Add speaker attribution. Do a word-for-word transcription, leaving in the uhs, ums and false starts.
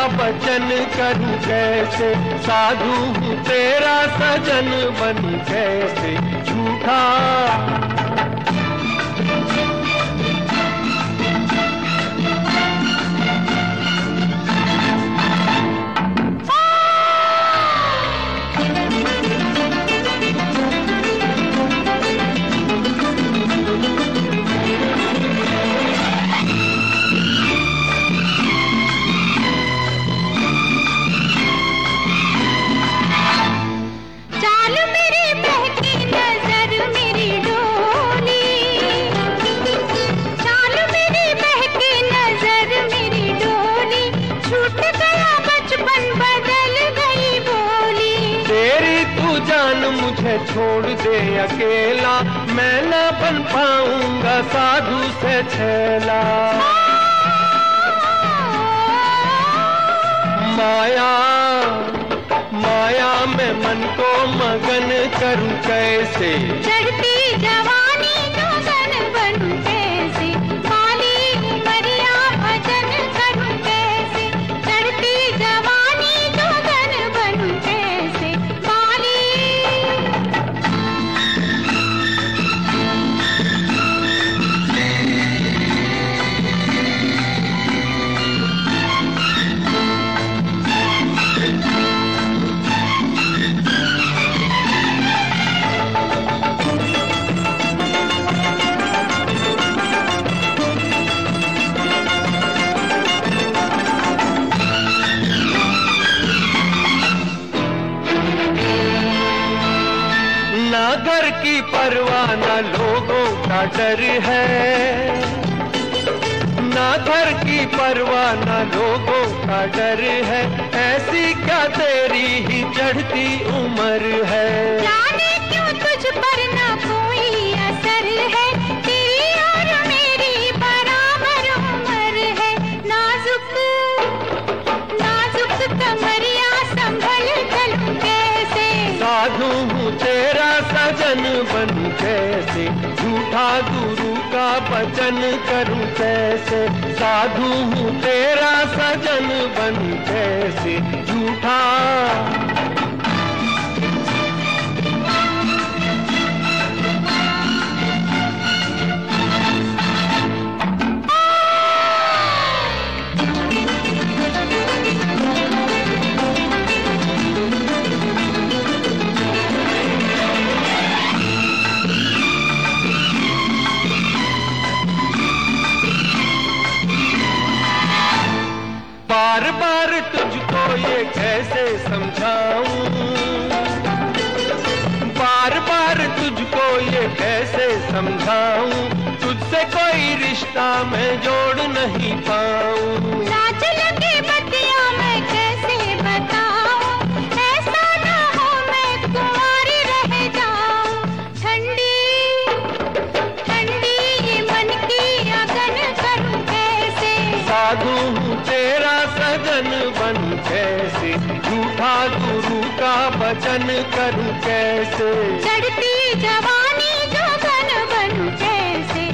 Speaker 1: वचन करूं कैसे, साधु हूँ तेरा सजन बनूं कैसे झूठा। मुझे छोड़ दे अकेला, मैं न बन पाऊंगा साधु से छेला। माया माया में मन को मगन करूं कैसे,
Speaker 2: चढ़ती जवानी जोगन बनूं कैसे, काली उमरिया भजन करूं कैसे, चढ़ती जवानी जोगन बनूं कैसे काली।
Speaker 1: ना घर की परवाह ना लोगों का डर है, ना घर की परवाह ना लोगों का डर है, ऐसी क्या तेरी ही चढ़ती उम्र है।
Speaker 2: जाने क्यों तुझ पर ना कोई असर है, तेरी और मेरी बराबर उम्र है। नाजुक नाजुक कमरिया संभल चलूं कैसे,
Speaker 1: साधु हूँ तेरा सजन बनूं कैसे झूठा गुरु का वचन करूं कैसे, साधु हूँ तेरा सजन बनूं कैसे झूठा। बार बार तुझको ये कैसे समझाऊं, बार बार तुझको ये कैसे समझाऊं, तुझसे कोई रिश्ता मैं जोड़ नहीं पाऊं।
Speaker 2: लाज लगे बतिया मैं कैसे बताऊं, ऐसा ना हो मैं कुंवारी रह जाऊं। ठंडी ठंडी ये मन की अगन करूं कैसे,
Speaker 1: साधु हूँ तेरा सजन बनूं कैसे झूठा गुरु का वचन करूं कैसे,
Speaker 2: चढ़ती जवानी जोगन बनूं कैसे।